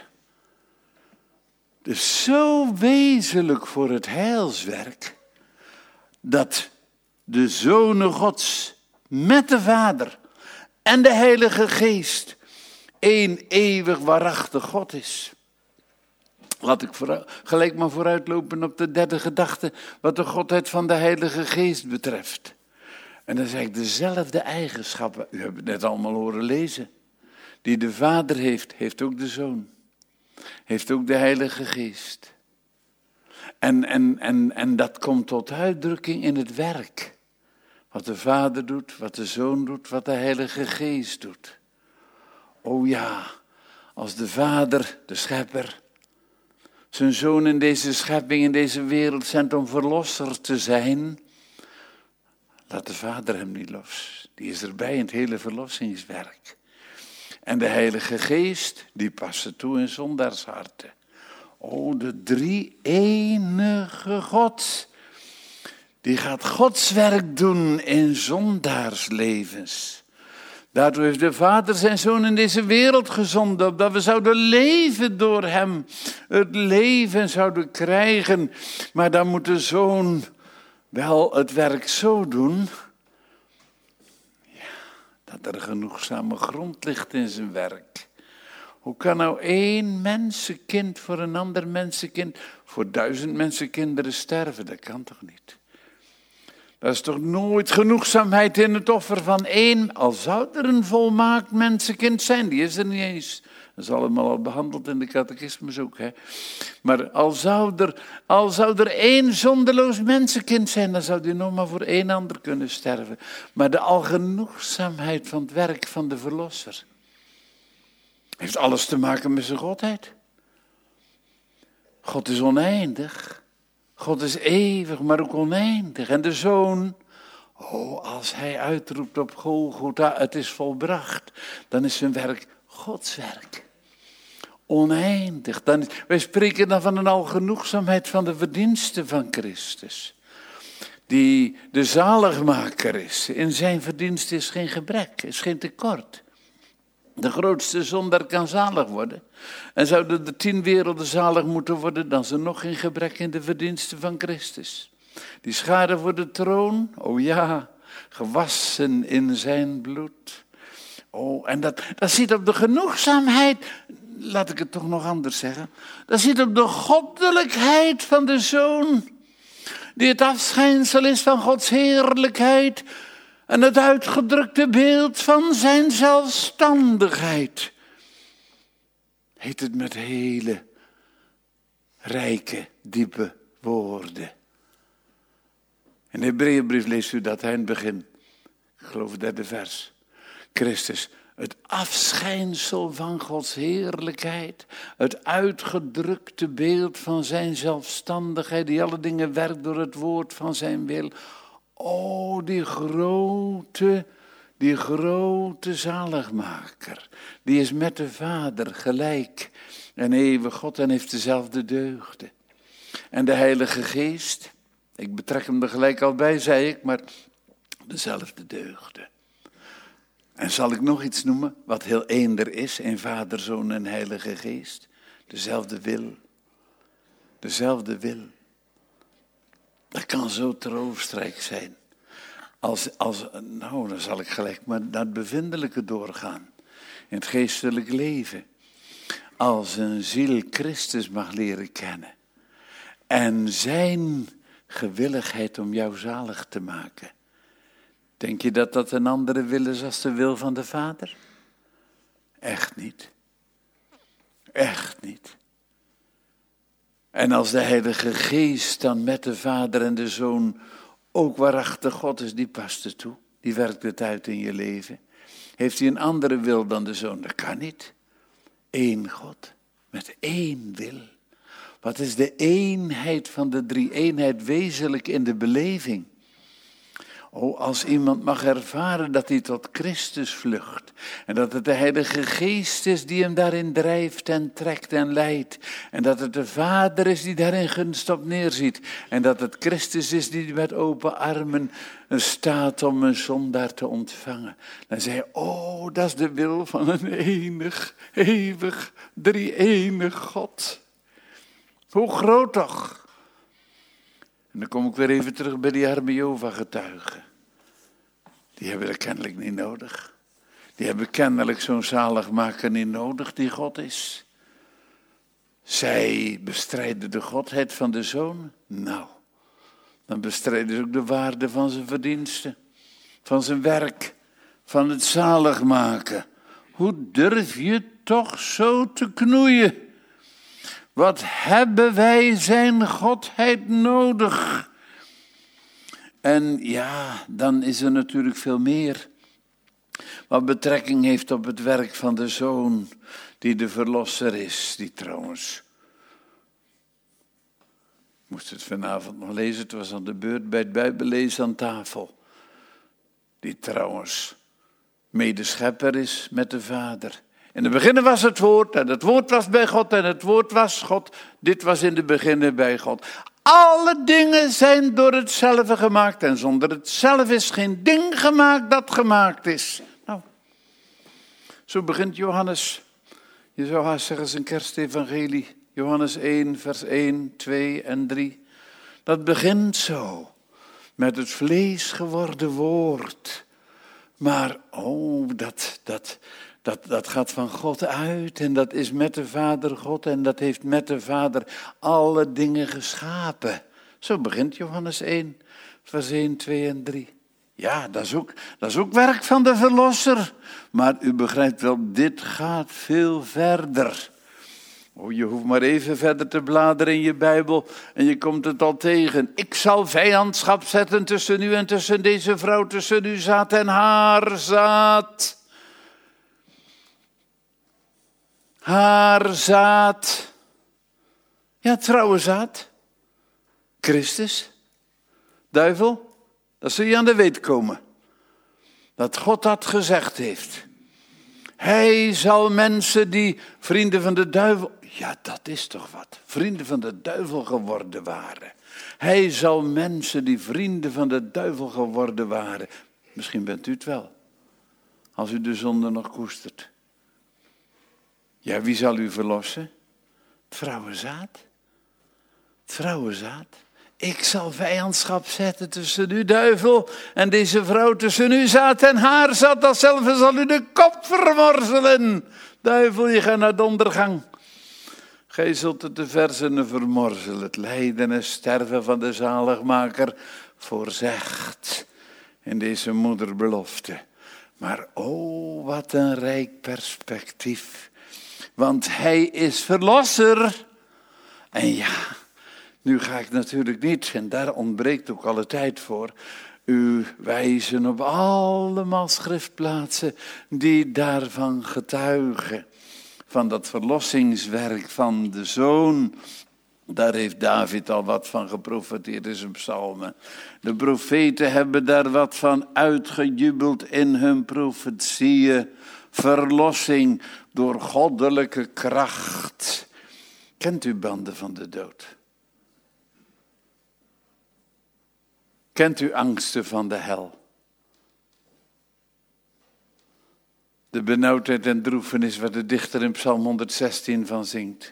Dus zo wezenlijk voor het heilswerk, dat de Zoon Gods met de Vader en de Heilige Geest één eeuwig waarachtig God is. Laat ik vooruit, gelijk maar vooruitlopen op de derde gedachte, wat de Godheid van de Heilige Geest betreft. En dat is eigenlijk dezelfde eigenschappen, u hebt het net allemaal horen lezen, die de Vader heeft, heeft ook de Zoon. Heeft ook de Heilige Geest. En, en, en, en dat komt tot uitdrukking in het werk. Wat de Vader doet, wat de Zoon doet, wat de Heilige Geest doet. O ja, als de Vader, de Schepper, zijn Zoon in deze schepping, in deze wereld zendt om verlosser te zijn, laat de Vader hem niet los. Die is erbij in het hele verlossingswerk. En de Heilige Geest, die passen toe in zondaarsharten. O, de drie-enige God, die gaat Gods werk doen in zondaarslevens. Daardoor heeft de Vader zijn Zoon in deze wereld gezonden, opdat we zouden leven door hem. Het leven zouden krijgen, maar dan moet de Zoon wel het werk zo doen, ja, dat er genoegzame grond ligt in zijn werk. Hoe kan nou één mensenkind voor een ander mensenkind, voor duizend mensenkinderen sterven? Dat kan toch niet? Dat is toch nooit genoegzaamheid in het offer van één, al zou er een volmaakt mensenkind zijn, die is er niet eens. Dat is allemaal al behandeld in de catechismus ook. Hè? Maar al zou, er, al zou er één zondeloos mensenkind zijn, dan zou die nog maar voor één ander kunnen sterven. Maar de algenoegzaamheid van het werk van de Verlosser heeft alles te maken met zijn godheid. God is oneindig. God is eeuwig, maar ook oneindig. En de Zoon, oh, als hij uitroept op Golgotha, het is volbracht, dan is zijn werk Gods werk. Oneindig. Dan is, wij spreken dan van een algenoegzaamheid van de verdiensten van Christus. Die de zaligmaker is. In zijn verdiensten is geen gebrek, is geen tekort. De grootste zondaar kan zalig worden. En zouden de tien werelden zalig moeten worden, dan is er nog geen gebrek in de verdiensten van Christus. Die scharen voor de troon, oh ja, gewassen in zijn bloed. Oh, en dat, dat zit op de genoegzaamheid, laat ik het toch nog anders zeggen. Dat zit op de goddelijkheid van de Zoon, die het afschijnsel is van Gods heerlijkheid en het uitgedrukte beeld van zijn zelfstandigheid. Heet het met hele rijke, diepe woorden. In de Hebreeënbrief leest u dat hij in het begin, ik geloof het derde vers, Christus, het afschijnsel van Gods heerlijkheid, het uitgedrukte beeld van zijn zelfstandigheid, die alle dingen werkt door het woord van zijn wil. Oh, die grote, die grote zaligmaker, die is met de Vader gelijk en eeuwig God en heeft dezelfde deugden. En de Heilige Geest, ik betrek hem er gelijk al bij, zei ik, maar dezelfde deugden. En zal ik nog iets noemen, wat heel eender is, in Vader, Zoon en Heilige Geest? Dezelfde wil. Dezelfde wil. Dat kan zo troostrijk zijn. Als, als, nou, dan zal ik gelijk maar naar het bevindelijke doorgaan. In het geestelijk leven. Als een ziel Christus mag leren kennen. En zijn gewilligheid om jou zalig te maken. Denk je dat dat een andere wil is als de wil van de Vader? Echt niet. Echt niet. En als de Heilige Geest dan met de Vader en de Zoon ook waarachtig God is, die past er toe. Die werkt het uit in je leven. Heeft hij een andere wil dan de Zoon? Dat kan niet. Eén God, met één wil. Wat is de eenheid van de drie-eenheid wezenlijk in de beleving? Oh, als iemand mag ervaren dat hij tot Christus vlucht. En dat het de Heilige Geest is die hem daarin drijft en trekt en leidt. En dat het de Vader is die daarin gunst op neerziet. En dat het Christus is die met open armen staat om een zondaar te ontvangen. Dan zei hij, oh, dat is de wil van een enig, eeuwig, drie-enig God. Hoe groot toch? En dan kom ik weer even terug bij die arme Jehovah-getuigen. Die hebben dat kennelijk niet nodig. Die hebben kennelijk zo'n zaligmaker niet nodig die God is. Zij bestrijden de godheid van de Zoon. Nou, dan bestrijden ze ook de waarde van zijn verdiensten. Van zijn werk. Van het zaligmaken. Hoe durf je toch zo te knoeien? Wat hebben wij zijn godheid nodig? En ja, dan is er natuurlijk veel meer. Wat betrekking heeft op het werk van de Zoon, die de Verlosser is. Die trouwens, ik moest het vanavond nog lezen, het was aan de beurt bij het Bijbellezen aan tafel. Die trouwens medeschepper is met de Vader. In het begin was het woord en het woord was bij God en het woord was God. Dit was in het begin bij God. Alle dingen zijn door hetzelfde gemaakt en zonder hetzelfde is geen ding gemaakt dat gemaakt is. Nou, zo begint Johannes. Je zou haast zeggen zijn kerstevangelie. Johannes één, vers één, twee en drie. Dat begint zo. Met het vlees geworden woord. Maar, oh, dat, dat, dat, dat gaat van God uit. En dat is met de Vader God. En dat heeft met de Vader alle dingen geschapen. Zo begint Johannes één, vers één, twee en drie. Ja, dat is ook, dat is ook werk van de Verlosser. Maar u begrijpt wel, dit gaat veel verder. Oh, je hoeft maar even verder te bladeren in je Bijbel en je komt het al tegen. Ik zal vijandschap zetten tussen u en tussen deze vrouw, tussen uw zaad en haar zaad. Haar zaad. Ja, trouwe zaad. Christus. Duivel. Dat zul je aan de weet komen. Dat God dat gezegd heeft. Hij zal mensen die vrienden van de duivel... Ja, dat is toch wat. Vrienden van de duivel geworden waren. Hij zal mensen die vrienden van de duivel geworden waren. Misschien bent u het wel. Als u de zonde nog koestert. Ja, wie zal u verlossen? Het vrouwenzaad. Het vrouwenzaad. Ik zal vijandschap zetten tussen u, duivel, en deze vrouw tussen uw zaad en haar zaad. Datzelfde zal u de kop vermorzelen. Duivel, je gaat naar de ondergang. Gij zult het de versenen vermorzelen, het lijden en sterven van de zaligmaker voorzegd in deze moederbelofte. Maar oh, wat een rijk perspectief. Want hij is verlosser. En ja, nu ga ik natuurlijk niet, en daar ontbreekt ook alle tijd voor, u wijzen op allemaal schriftplaatsen die daarvan getuigen. Van dat verlossingswerk van de Zoon. Daar heeft David al wat van geprofeteerd in zijn psalmen. De profeten hebben daar wat van uitgejubeld in hun profetieën. Verlossing door goddelijke kracht. Kent u banden van de dood? Kent u angsten van de hel? De benauwdheid en droefenis waar de dichter in Psalm honderdzestien van zingt.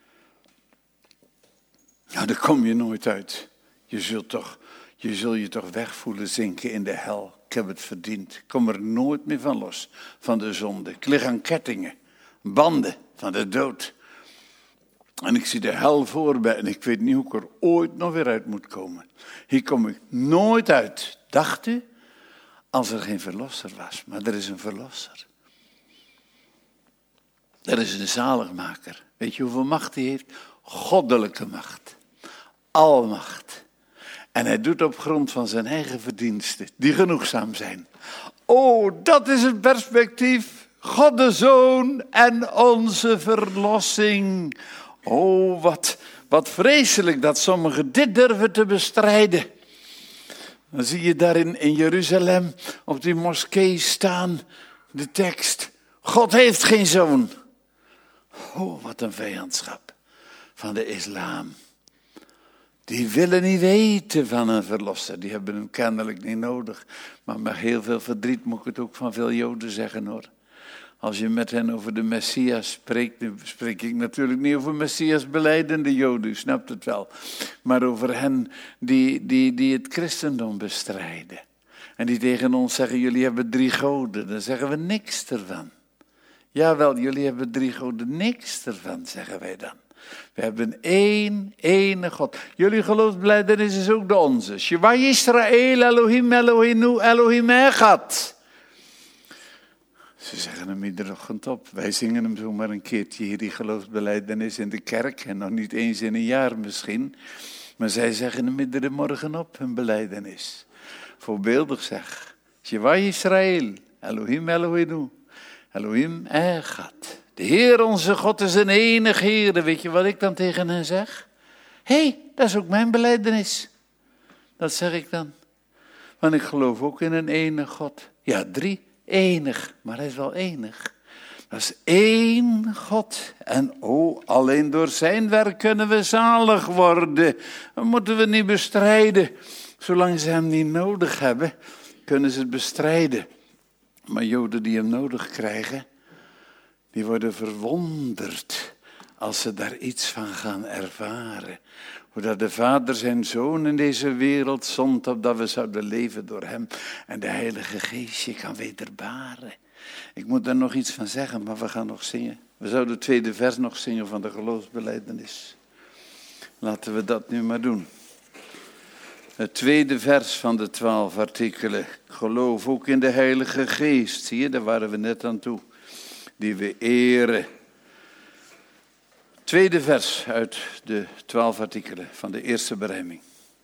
Nou, daar kom je nooit uit. Je zult, toch, je zul je toch wegvoelen zinken in de hel. Ik heb het verdiend. Ik kom er nooit meer van los, van de zonde. Ik lig aan kettingen, banden van de dood. En ik zie de hel voorbij en ik weet niet hoe ik er ooit nog weer uit moet komen. Hier kom ik nooit uit, dacht u, als er geen verlosser was. Maar er is een verlosser. Er is een zaligmaker. Weet je hoeveel macht hij heeft? Goddelijke macht. Almacht. En hij doet op grond van zijn eigen verdiensten, die genoegzaam zijn. Oh, dat is het perspectief. God de Zoon en onze verlossing. Oh, wat, wat vreselijk dat sommigen dit durven te bestrijden. Dan zie je daar in, in Jeruzalem op die moskee staan, de tekst. God heeft geen zoon. Oh, wat een vijandschap van de islam. Die willen niet weten van een verlosser. Die hebben hem kennelijk niet nodig. Maar met heel veel verdriet moet ik het ook van veel Joden zeggen hoor. Als je met hen over de Messias spreekt, nu spreek ik natuurlijk niet over Messias belijdende Joden, u snapt het wel. Maar over hen die, die, die het christendom bestrijden. En die tegen ons zeggen, jullie hebben drie goden. Dan zeggen we niks ervan. Jawel, jullie hebben drie goden, niks ervan, zeggen wij dan. We hebben één, ene God. Jullie geloofsbelijdenis is ook de onze. Shema Yisrael, Elohim, Elohinu, Elohim Echad. Ze zeggen hem iedere ochtend op. Wij zingen hem zomaar een keertje hier, die geloofsbelijdenis in de kerk. En nog niet eens in een jaar misschien. Maar zij zeggen hem iedere morgen op, hun belijdenis. Voorbeeldig zeg. Shema Yisrael, Elohim, Elohinu, Elohim Echad. De Heer onze God is een enig Heer. Weet je wat ik dan tegen hen zeg? Hé, hey, dat is ook mijn belijdenis. Dat zeg ik dan. Want ik geloof ook in een enige God. Ja, drie, enig. Maar hij is wel enig. Dat is één God. En oh, alleen door zijn werk kunnen we zalig worden. Dat moeten we niet bestrijden. Zolang ze hem niet nodig hebben, kunnen ze het bestrijden. Maar Joden die hem nodig krijgen, die worden verwonderd als ze daar iets van gaan ervaren. Hoe dat de Vader zijn Zoon in deze wereld zond, opdat we zouden leven door hem. En de Heilige Geest je kan wederbaren. Ik moet daar nog iets van zeggen, maar we gaan nog zingen. We zouden het tweede vers nog zingen van de geloofsbelijdenis. Laten we dat nu maar doen. Het tweede vers van de twaalf artikelen. Ik geloof ook in de Heilige Geest. Zie je, daar waren we net aan toe. Die we eren. Tweede vers uit de twaalf artikelen van de eerste berijming.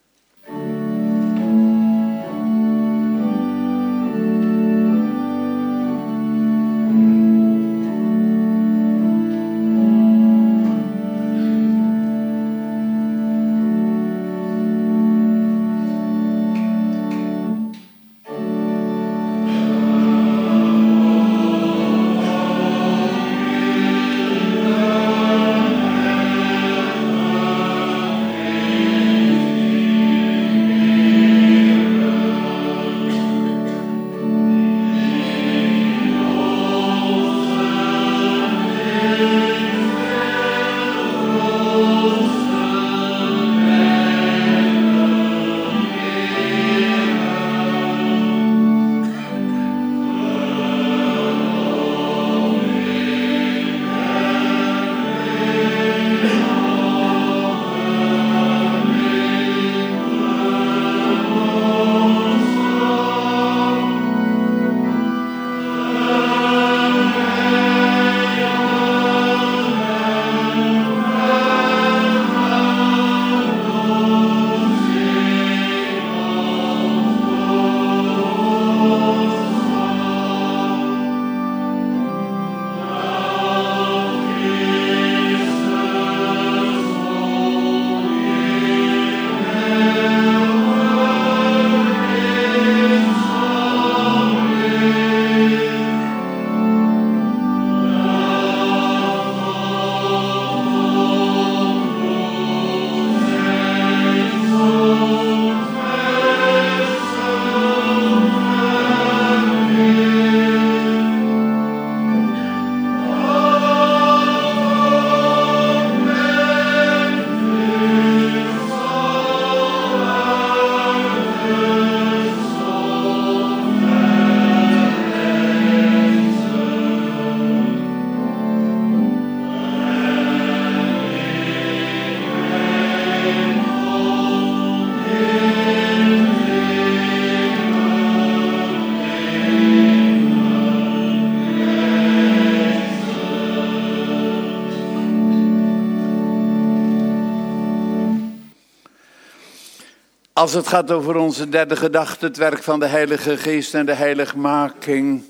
Als het gaat over onze derde gedachte, het werk van de Heilige Geest en de heiligmaking,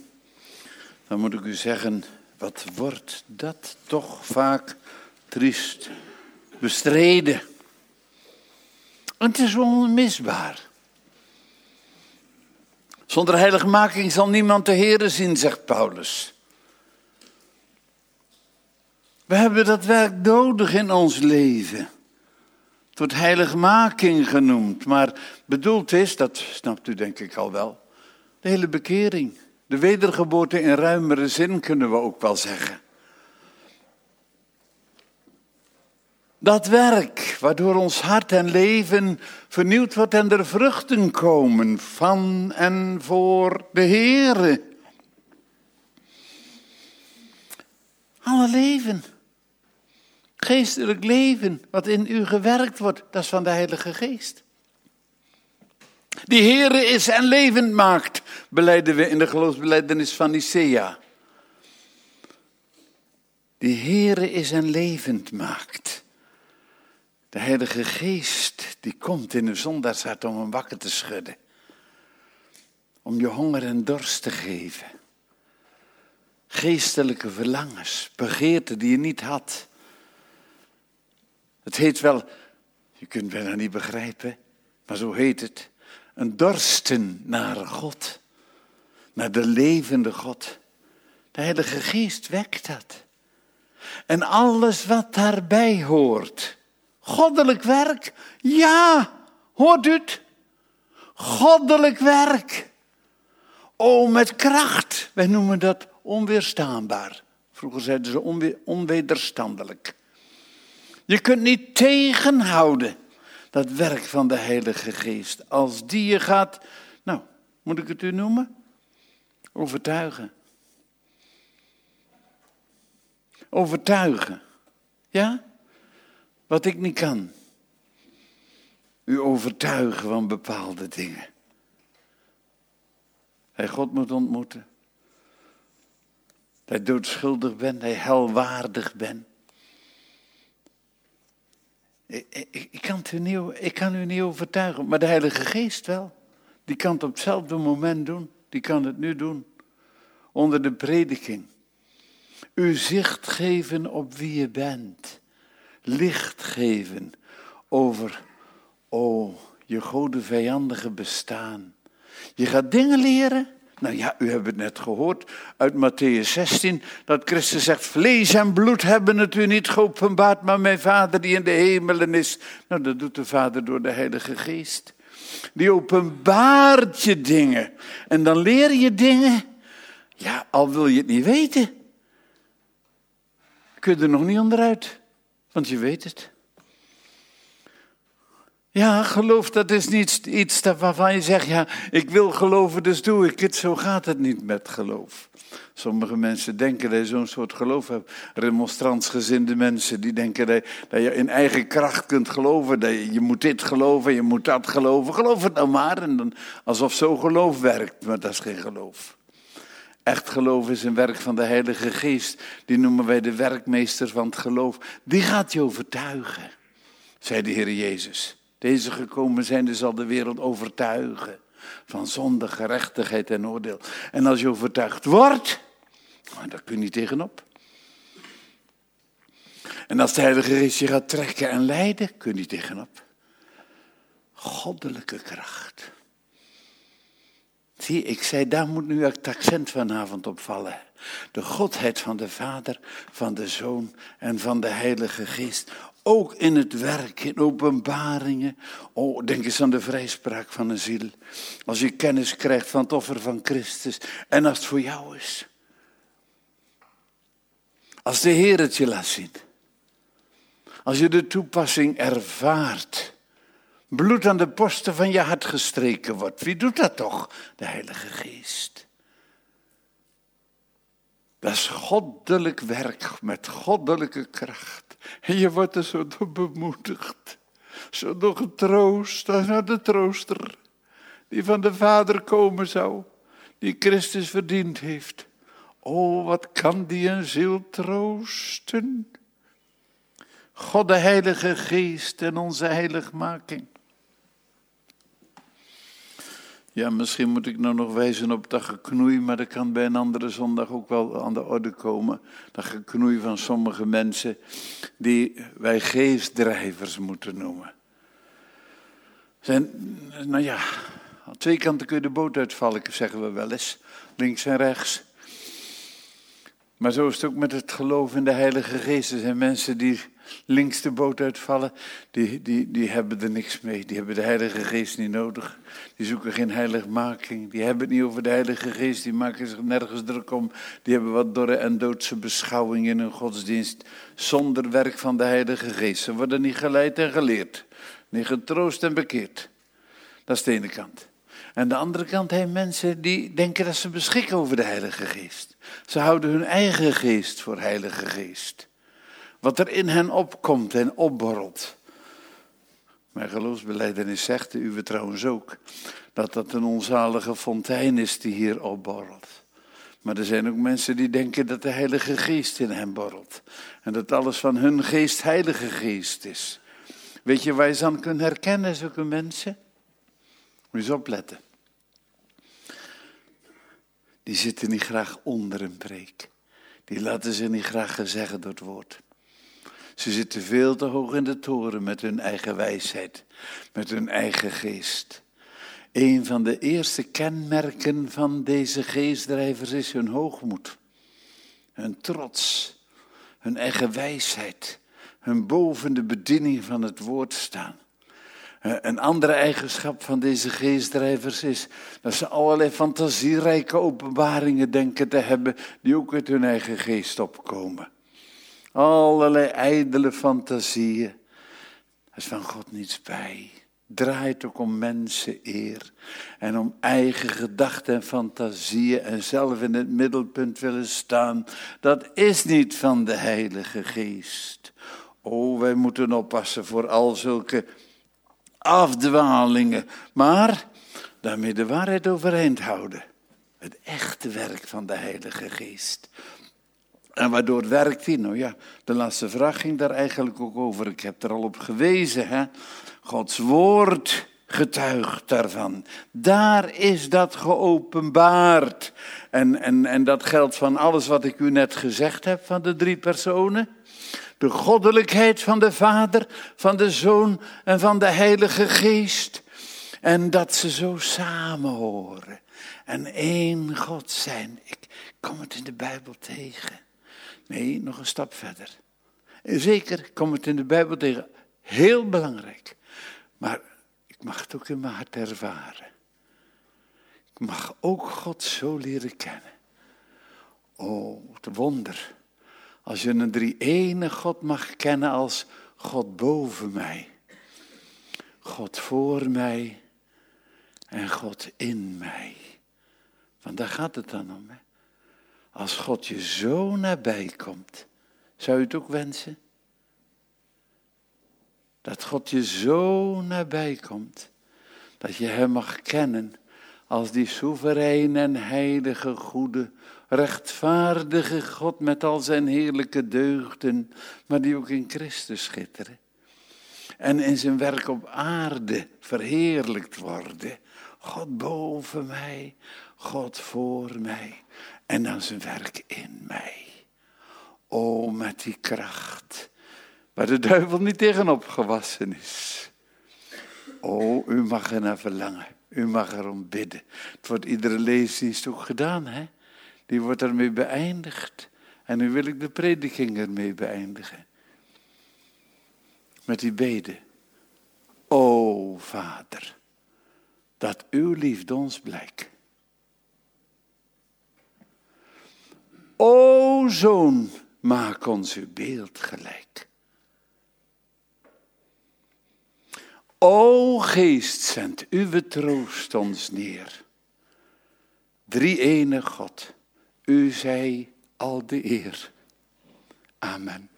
dan moet ik u zeggen, wat wordt dat toch vaak triest bestreden. En het is onmisbaar. Zonder heiligmaking zal niemand de Heere zien, zegt Paulus. We hebben dat werk nodig in ons leven. Het wordt heiligmaking genoemd, maar bedoeld is, dat snapt u denk ik al wel, de hele bekering. De wedergeboorte in ruimere zin kunnen we ook wel zeggen. Dat werk waardoor ons hart en leven vernieuwd wordt en er vruchten komen van en voor de Heere. Alle leven. Geestelijk leven, wat in u gewerkt wordt, dat is van de Heilige Geest. Die Heere is en levend maakt, belijden we in de geloofsbelijdenis van Nicea. Die Heere is en levend maakt. De Heilige Geest, die komt in uw zondagshart om hem wakker te schudden. Om je honger en dorst te geven. Geestelijke verlangens, begeerten die je niet had. Het heet wel, je kunt het wel niet begrijpen, maar zo heet het. Een dorsten naar God. Naar de levende God. De Heilige Geest wekt dat. En alles wat daarbij hoort. Goddelijk werk, ja, hoort u het? Goddelijk werk. O, met kracht. Wij noemen dat onweerstaanbaar. Vroeger zeiden ze onwe- onwederstandelijk. Je kunt niet tegenhouden dat werk van de Heilige Geest. Als die je gaat, nou, moet ik het u noemen? Overtuigen. Overtuigen. Ja? Wat ik niet kan. u overtuigen van bepaalde dingen. Dat je God moet ontmoeten. Dat je doodschuldig bent, dat je helwaardig bent. Ik, ik, ik, kan het u niet, ik kan u niet overtuigen, maar de Heilige Geest wel. Die kan het op hetzelfde moment doen. Die kan het nu doen. Onder de prediking. U zicht geven op wie je bent. Licht geven over, oh, je gode vijandige bestaan. Je gaat dingen leren. Nou ja, u hebt het net gehoord uit Mattheüs zestien, dat Christus zegt, vlees en bloed hebben het u niet geopenbaard, maar mijn Vader die in de hemelen is. Nou, dat doet de Vader door de Heilige Geest. Die openbaart je dingen. En dan leer je dingen. Ja, al wil je het niet weten. Kun je er nog niet onderuit. Want je weet het. Ja, geloof, dat is niet iets waarvan je zegt, ja, ik wil geloven, dus doe ik het. Zo gaat het niet met geloof. Sommige mensen denken dat je zo'n soort geloof hebt. Remonstrantsgezinde mensen, die denken dat je, dat je in eigen kracht kunt geloven. Dat je, je moet dit geloven, je moet dat geloven. Geloof het nou maar. En dan, alsof zo geloof werkt, maar dat is geen geloof. Echt geloof is een werk van de Heilige Geest. Die noemen wij de werkmeester van het geloof. Die gaat je overtuigen, zei de Heer Jezus. Deze gekomen zijn, dus zal de wereld overtuigen van zonde, gerechtigheid en oordeel. En als je overtuigd wordt, daar kun je niet tegenop. En als de Heilige Geest je gaat trekken en leiden, kun je niet tegenop. Goddelijke kracht. Zie, ik zei, daar moet nu het accent vanavond op vallen. De godheid van de Vader, van de Zoon en van de Heilige Geest. Ook in het werk, in openbaringen. Oh, denk eens aan de vrijspraak van een ziel. Als je kennis krijgt van het offer van Christus. En als het voor jou is. Als de Heer het je laat zien. Als je de toepassing ervaart. Bloed aan de posten van je hart gestreken wordt. Wie doet dat toch? De Heilige Geest. Dat is goddelijk werk met goddelijke kracht. En je wordt er zo door bemoedigd. Zo door getroost. Naar de trooster. Die van de Vader komen zou. Die Christus verdiend heeft. Oh, wat kan die een ziel troosten. God de Heilige Geest en onze heiligmaking. Ja, misschien moet ik nou nog wijzen op dat geknoei, maar dat kan bij een andere zondag ook wel aan de orde komen. Dat geknoei van sommige mensen die wij geestdrijvers moeten noemen. Zijn, nou ja, aan twee kanten kun je de boot uitvallen, zeggen we wel eens. Links en rechts. Maar zo is het ook met het geloof in de Heilige Geest. Er zijn mensen die links de boot uitvallen, die, die, die hebben er niks mee. Die hebben de Heilige Geest niet nodig. Die zoeken geen heiligmaking. Die hebben het niet over de Heilige Geest. Die maken zich nergens druk om. Die hebben wat dorre en doodse beschouwing in hun godsdienst. Zonder werk van de Heilige Geest. Ze worden niet geleid en geleerd. Niet getroost en bekeerd. Dat is de ene kant. En de andere kant zijn mensen die denken dat ze beschikken over de Heilige Geest. Ze houden hun eigen geest voor Heilige Geest. Wat er in hen opkomt en opborrelt. Mijn geloofsbelijdenis zegt, de uwe trouwens ook, dat dat een onzalige fontein is die hier opborrelt. Maar er zijn ook mensen die denken dat de Heilige Geest in hen borrelt. En dat alles van hun geest Heilige Geest is. Weet je waar je ze aan kunt herkennen, zulke mensen? Moet je eens opletten. Die zitten niet graag onder een preek. Die laten ze niet graag zeggen door het woord. Ze zitten veel te hoog in de toren met hun eigen wijsheid. Met hun eigen geest. Een van de eerste kenmerken van deze geestdrijvers is hun hoogmoed. Hun trots. Hun eigen wijsheid. Hun boven de bediening van het woord staan. Een andere eigenschap van deze geestdrijvers is dat ze allerlei fantasierijke openbaringen denken te hebben die ook uit hun eigen geest opkomen. Allerlei ijdele fantasieën. Er is van God niets bij. Draait ook om mensen eer en om eigen gedachten en fantasieën en zelf in het middelpunt willen staan. Dat is niet van de Heilige Geest. Oh, wij moeten oppassen voor al zulke afdwalingen, maar daarmee de waarheid overeind houden. Het echte werk van de Heilige Geest. En waardoor werkt hij? Nou ja, de laatste vraag ging daar eigenlijk ook over. Ik heb er al op gewezen. Hè? Gods woord getuigt daarvan. Daar is dat geopenbaard. En, en, en dat geldt van alles wat ik u net gezegd heb van de drie personen. De goddelijkheid van de Vader, van de Zoon en van de Heilige Geest. En dat ze zo samenhoren. En één God zijn. Ik kom het in de Bijbel tegen. Nee, nog een stap verder. Zeker, ik kom het in de Bijbel tegen. Heel belangrijk. Maar ik mag het ook in mijn hart ervaren. Ik mag ook God zo leren kennen. Oh, het wonder. Als je een drie-ene God mag kennen als God boven mij. God voor mij. En God in mij. Want daar gaat het dan om. Hè? Als God je zo nabij komt. Zou je het ook wensen? Dat God je zo nabij komt. Dat je hem mag kennen. Als die soevereine en heilige, goede, rechtvaardige God. Met al zijn heerlijke deugden. Maar die ook in Christus schitteren. En in zijn werk op aarde verheerlijkt worden. God boven mij, God voor mij en dan zijn werk in mij. O, met die kracht, waar de duivel niet tegenop gewassen is. O, u mag er naar verlangen, u mag erom bidden. Het wordt iedere leesdienst ook gedaan, hè? Die wordt ermee beëindigd. En nu wil ik de prediking ermee beëindigen. Met die bede. O, Vader. Dat uw liefde ons blijkt. O Zoon, maak ons uw beeld gelijk. O Geest, zend uw troost ons neer. Drie-ene God, u zij al de eer. Amen.